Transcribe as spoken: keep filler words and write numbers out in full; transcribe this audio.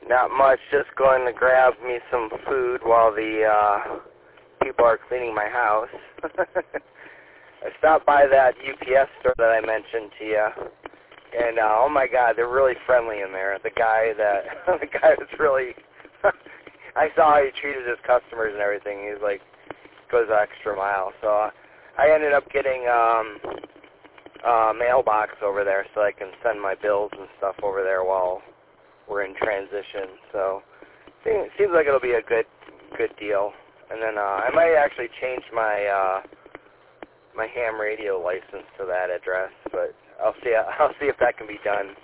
Not much, just going to grab me some food while the uh, people are cleaning my house. I stopped by that U P S store that I mentioned to you, and uh, oh my God, they're really friendly in there. The guy that, the guy was really, I saw how he treated his customers and everything. He's like, goes the extra mile. So uh, I ended up getting um, a mailbox over there so I can send my bills and stuff over there while we're in transition. So it seems like it'll be a good good deal. And then uh, I might actually change my uh, my ham radio license to that address, but I'll see I'll see if that can be done.